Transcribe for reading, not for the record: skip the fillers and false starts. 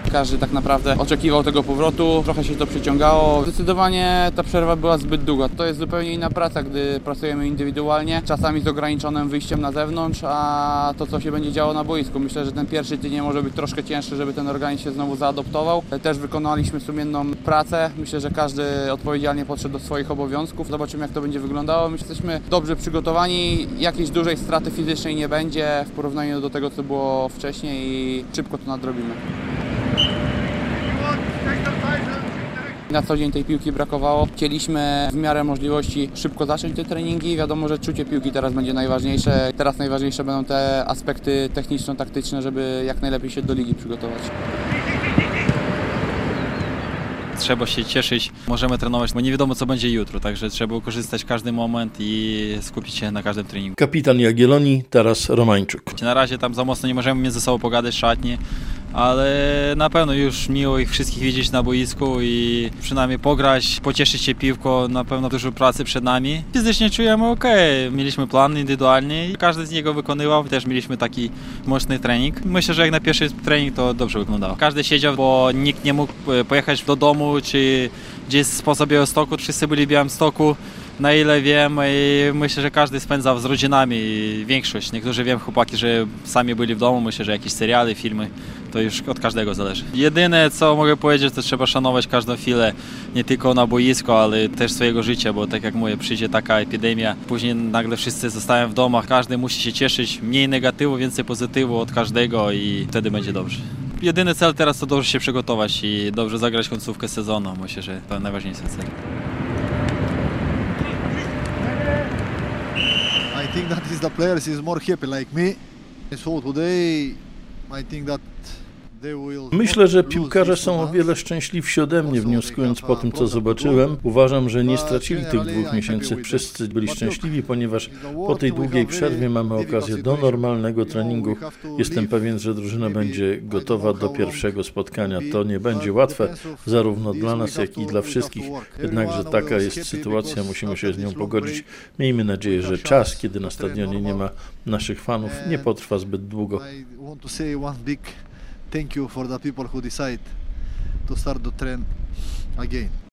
Każdy tak naprawdę oczekiwał tego powrotu, trochę się to przyciągało. Zdecydowanie ta przerwa była zbyt długa. To jest zupełnie inna praca, gdy pracujemy indywidualnie, czasami z ograniczonym wyjściem na zewnątrz, a to, co się będzie działo na boisku. Myślę, że ten pierwszy tydzień może być troszkę cięższy, żeby ten organizm się znowu zaadoptował. Też wykonaliśmy sumienną pracę. Myślę, że każdy odpowiedzialnie podszedł do swoich obowiązków. Zobaczymy, jak to będzie wyglądało. My jesteśmy dobrze przygotowani. Jakiejś dużej straty fizycznej nie będzie w porównaniu do tego, co było wcześniej i szybko to nadrobimy. Na co dzień tej piłki brakowało. Chcieliśmy w miarę możliwości szybko zacząć te treningi. Wiadomo, że czucie piłki teraz będzie najważniejsze. Teraz najważniejsze będą te aspekty techniczno-taktyczne, żeby jak najlepiej się do ligi przygotować. Trzeba się cieszyć, możemy trenować, bo nie wiadomo, co będzie jutro, także trzeba wykorzystać każdy moment i skupić się na każdym treningu. Kapitan Jagiellonii, Taras Romańczuk. Na razie tam za mocno nie możemy między sobą pogadać w szatni, ale na pewno już miło ich wszystkich widzieć na boisku i przynajmniej pograć, pocieszyć się piłką, na pewno dużo pracy przed nami. Fizycznie czujemy okej, mieliśmy plan indywidualny i każdy z niego wykonywał, też mieliśmy taki mocny trening. Myślę, że jak na pierwszy trening to dobrze wyglądało. Każdy siedział, bo nikt nie mógł pojechać do domu czy gdzieś spoza Białegostoku, wszyscy byli w Białymstoku. Na ile wiem i myślę, że każdy spędzał z rodzinami, większość. Niektórzy wiem, chłopaki, że sami byli w domu, myślę, że jakieś seriale, filmy, to już od każdego zależy. Jedyne, co mogę powiedzieć, to trzeba szanować każdą chwilę, nie tylko na boisku, ale też swojego życia, bo tak jak mówię, przyjdzie taka epidemia, później nagle wszyscy zostają w domach, każdy musi się cieszyć, mniej negatywu, więcej pozytywu od każdego i wtedy będzie dobrze. Jedyny cel teraz to dobrze się przygotować i dobrze zagrać końcówkę sezonu, myślę, że to najważniejszy cel. I think that is the players is more happy like me. So today I think that Myślę, że piłkarze są o wiele szczęśliwsi ode mnie, wnioskując po tym, co zobaczyłem. Uważam, że nie stracili tych 2 miesięcy. Wszyscy byli szczęśliwi, ponieważ po tej długiej przerwie mamy okazję do normalnego treningu. Jestem pewien, że drużyna będzie gotowa do pierwszego spotkania. To nie będzie łatwe, zarówno dla nas, jak i dla wszystkich. Jednakże taka jest sytuacja, musimy się z nią pogodzić. Miejmy nadzieję, że czas, kiedy na stadionie nie ma naszych fanów, nie potrwa zbyt długo. Thank you for the people who decide to start the trend again.